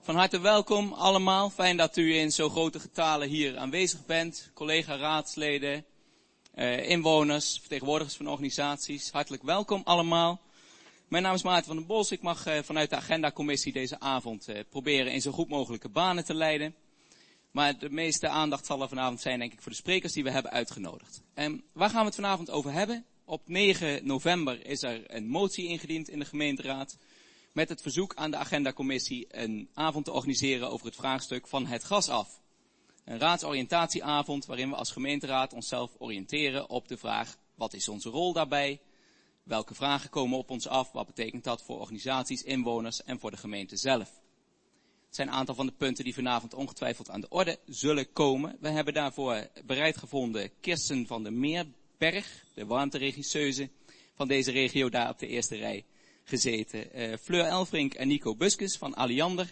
Van harte welkom allemaal. Fijn dat u in zo grote getalen hier aanwezig bent. Collega-raadsleden, inwoners, vertegenwoordigers van organisaties. Hartelijk welkom allemaal. Mijn naam is Maarten van den Bos. Ik mag vanuit de agendacommissie deze avond proberen in zo goed mogelijke banen te leiden. Maar de meeste aandacht zal er vanavond zijn, denk ik, voor de sprekers die we hebben uitgenodigd. Waar gaan we het vanavond over hebben? Op 9 november is er een motie ingediend in de gemeenteraad met het verzoek aan de agendacommissie een avond te organiseren over het vraagstuk van het gas af. Een raadsoriëntatieavond waarin we als gemeenteraad onszelf oriënteren op de vraag: wat is onze rol daarbij? Welke vragen komen op ons af? Wat betekent dat voor organisaties, inwoners en voor de gemeente zelf? Het zijn een aantal van de punten die vanavond ongetwijfeld aan de orde zullen komen. We hebben daarvoor bereid gevonden Kirsten van der Meerberg, de warmteregisseuse van deze regio, daar op de eerste rij gezeten. Fleur Elfrink en Nico Buskus van Alliander.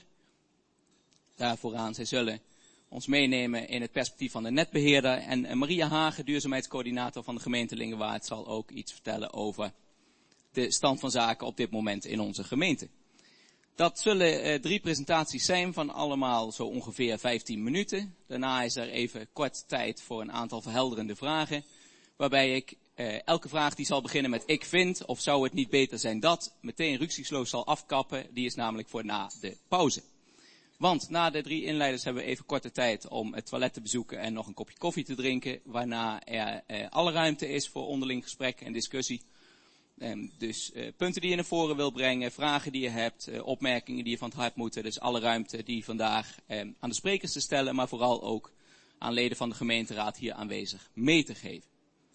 Daar vooraan, zij zullen ons meenemen in het perspectief van de netbeheerder. En Maria Hagen, duurzaamheidscoördinator van de gemeente Lingewaard, zal ook iets vertellen over de stand van zaken op dit moment in onze gemeente. Dat zullen 3 presentaties zijn van allemaal zo ongeveer 15 minuten. Daarna is er even kort tijd voor een aantal verhelderende vragen, waarbij ik elke vraag die zal beginnen met ik vind of zou het niet beter zijn dat, meteen rücksichtsloos zal afkappen. Die is namelijk voor na de pauze. Want na de 3 inleiders hebben we even korte tijd om het toilet te bezoeken en nog een kopje koffie te drinken, waarna er alle ruimte is voor onderling gesprek en discussie. Dus punten die je naar voren wil brengen, vragen die je hebt, opmerkingen die je van het hart moeten. Dus alle ruimte die vandaag aan de sprekers te stellen, maar vooral ook aan leden van de gemeenteraad hier aanwezig mee te geven.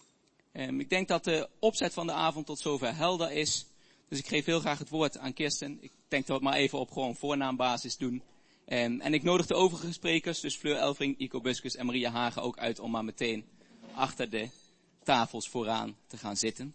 Ik denk dat de opzet van de avond tot zover helder is. Dus ik geef heel graag het woord aan Kirsten. Ik denk dat we het maar even op gewoon voornaambasis doen. En ik nodig de overige sprekers, dus Fleur Elfrink, Nico Buskus en Maria Hagen ook uit om maar meteen achter de tafels vooraan te gaan zitten.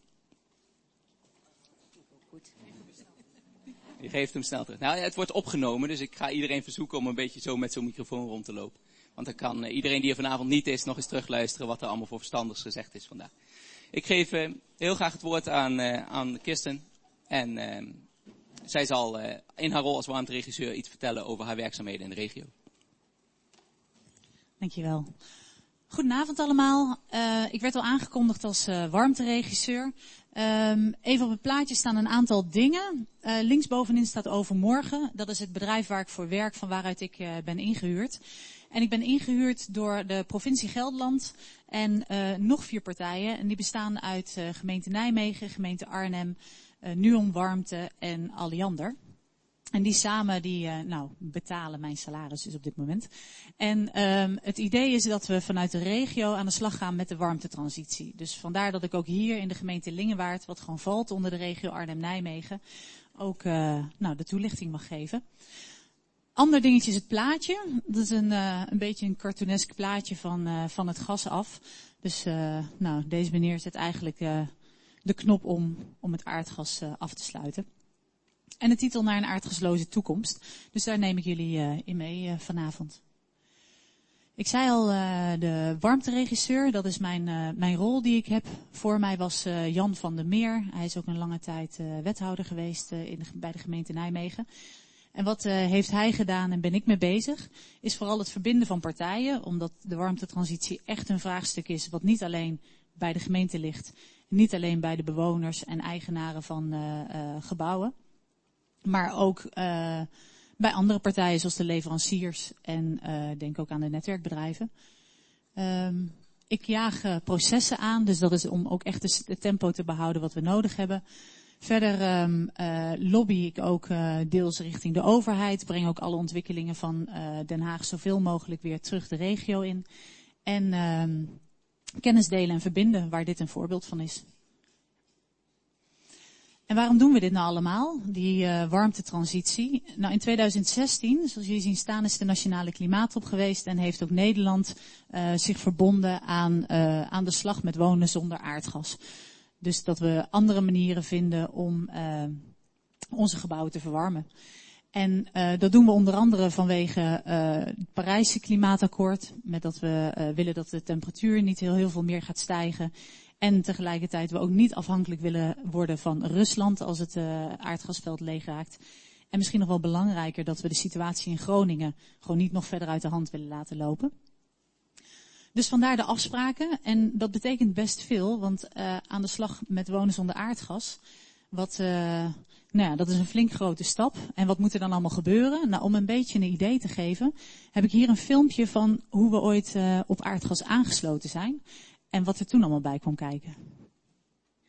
Je geeft hem snel terug. Nou, het wordt opgenomen, dus ik ga iedereen verzoeken om een beetje zo met zo'n microfoon rond te lopen. Want dan kan iedereen die er vanavond niet is nog eens terugluisteren wat er allemaal voor verstandigs gezegd is vandaag. Ik geef heel graag het woord aan Kirsten. En zij zal in haar rol als warmteregisseur iets vertellen over haar werkzaamheden in de regio. Dankjewel. Goedenavond allemaal. Ik werd al aangekondigd als warmteregisseur. Even op het plaatje staan een aantal dingen. Linksbovenin staat Overmorgen. Dat is het bedrijf waar ik voor werk, van waaruit ik ben ingehuurd. En ik ben ingehuurd door de provincie Gelderland en nog 4 partijen. En die bestaan uit gemeente Nijmegen, gemeente Arnhem, Nuon Warmte en Alliander. En die samen betalen mijn salaris dus op dit moment. En het idee is dat we vanuit de regio aan de slag gaan met de warmtetransitie. Dus vandaar dat ik ook hier in de gemeente Lingewaard, wat gewoon valt onder de regio Arnhem-Nijmegen, ook de toelichting mag geven. Ander dingetje is het plaatje. Dat is een beetje een cartoonesk plaatje van het gas af. Dus deze meneer zet eigenlijk de knop om het aardgas af te sluiten. En de titel Naar een aardgasloze toekomst. Dus daar neem ik jullie in mee vanavond. Ik zei al, de warmteregisseur, dat is mijn rol die ik heb. Voor mij was Jan van der Meer. Hij is ook een lange tijd wethouder geweest bij de gemeente Nijmegen. En wat heeft hij gedaan en ben ik mee bezig, is vooral het verbinden van partijen. Omdat de warmtetransitie echt een vraagstuk is wat niet alleen bij de gemeente ligt. Niet alleen bij de bewoners en eigenaren van gebouwen. Maar ook bij andere partijen zoals de leveranciers en denk ook aan de netwerkbedrijven. Ik jaag processen aan, dus dat is om ook echt het tempo te behouden wat we nodig hebben. Verder lobby ik ook deels richting de overheid. Breng ook alle ontwikkelingen van Den Haag zoveel mogelijk weer terug de regio in. En kennis delen en verbinden, waar dit een voorbeeld van is. En waarom doen we dit nou allemaal, die warmtetransitie? Nou, in 2016, zoals jullie zien staan, is de Nationale Klimaattop geweest en heeft ook Nederland zich verbonden aan de slag met wonen zonder aardgas. Dus dat we andere manieren vinden om onze gebouwen te verwarmen. En dat doen we onder andere vanwege het Parijse klimaatakkoord, met dat we willen dat de temperatuur niet heel veel meer gaat stijgen. En tegelijkertijd we ook niet afhankelijk willen worden van Rusland als het aardgasveld leeg raakt. En misschien nog wel belangrijker dat we de situatie in Groningen gewoon niet nog verder uit de hand willen laten lopen. Dus vandaar de afspraken. En dat betekent best veel, want aan de slag met wonen zonder aardgas. Dat is een flink grote stap. En wat moet er dan allemaal gebeuren? Nou, om een beetje een idee te geven, heb ik hier een filmpje van hoe we ooit op aardgas aangesloten zijn. En wat er toen allemaal bij kwam kijken.